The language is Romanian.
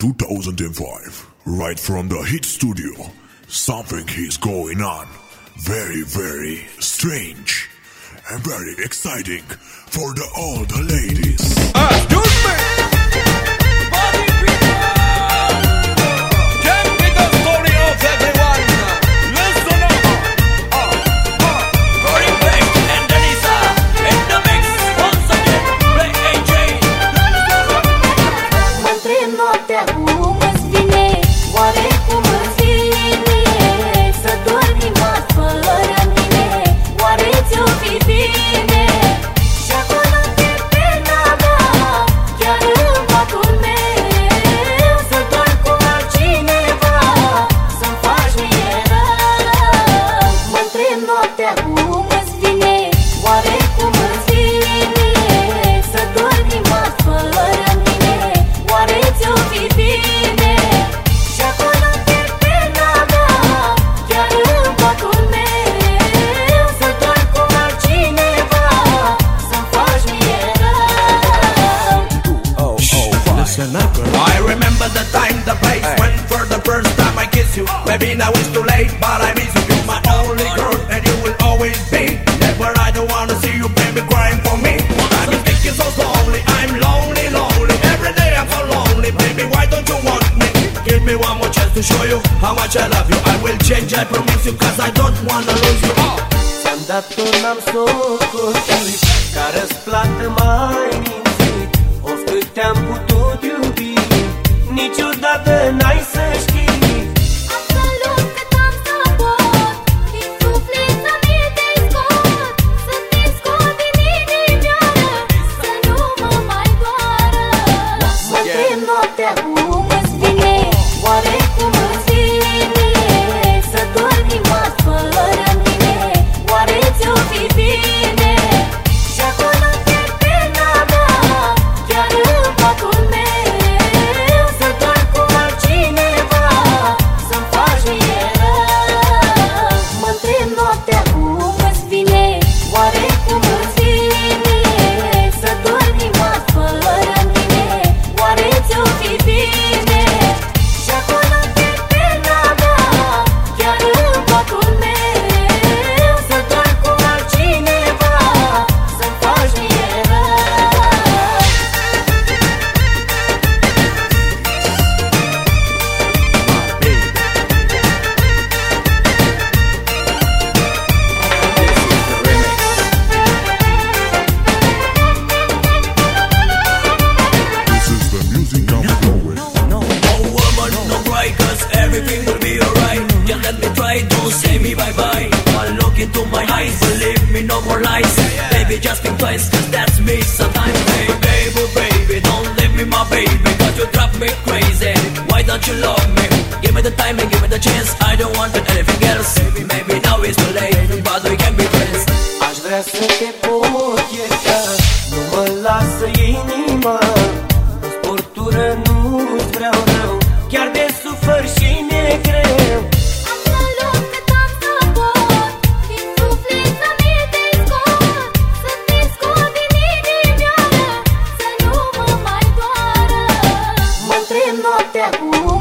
2005, right from the hit studio. Something is going on. Very, very strange and very exciting for all the ladies. Excuse me! Body people! Can't be the story of everyone. Listen up! Corey Beck and Denisa in the mix. Once again, play AJ. Mă întreb noaptea cum îți vine, oare cum îți vine să dormi mat fără mine, oare ți-o fi bine? Și acolo pe pena mea, chiar în patul meu, să dormi cu altcineva, să-mi faci mie rău. Mă întreb noaptea cum îți vine, oare cum îți vine să dormi mat fără mine, oare ți-o fi bine? Și acolo pe pena mea, chiar în patul meu, să dormi cu altcineva, să-mi faci mie rău. Listen up, girl. I remember the time, the place when for the first time I kiss you. Maybe now it's too late, but I miss you. You're my only girl, and you will always be. Never, I don't wanna see you, baby, crying for me. I'm thinking so slowly, I'm lonely, lonely. Every day I'm so lonely, baby, why don't you want me? Give me one more chance to show you how much I love you. I will change, I promise you, cause I don't wanna lose you. Ți-am dat un am socotit, ca răsplată mai mințit. Of cât te-am putut iubi, niciodată n-ai să știi. Absolut cât am să pot, din suflet să-mi te scot, să te scot din inimioară, să nu mă mai doară. Mă întreb noaptea cum îți vine, oare cum îți vine să dormi mat fără mine, oare ți-o fi bine? Și acolo pe pena mea, chiar în patul meu, să dormi cu altcineva, să-mi faci mie rău. Mă întreb noaptea cum îți vine, oare cum îți vine să dormi mat fără mine, oare ți-o fi bine? Și acolo pe pena mea, chiar în patul meu, să dormi cu altcineva, să-mi faci mie rău. This is the music I'm going. No woman, no cry, cause everything will be alright. Just let me try, don't say me bye-bye. One look into my eyes, believe me, no more lies. Baby, just think twice, cause that's me sometimes. Hey, baby, baby, don't leave me, my baby, cause you drive me crazy. Why don't you love me? Give me the time and give me the chance. I don't want anything else. Maybe now it's too late, but we can be friends. Aș vrea să te pot ierta, nu mă lasă inima. În sportură nu-ți vreau rău, chiar de sufăr și mi-e greu. Absolut cât am să pot, din suflet să-mi te scot, să te scot din inimioară, să nu mă mai doară. Mă întreb noaptea cum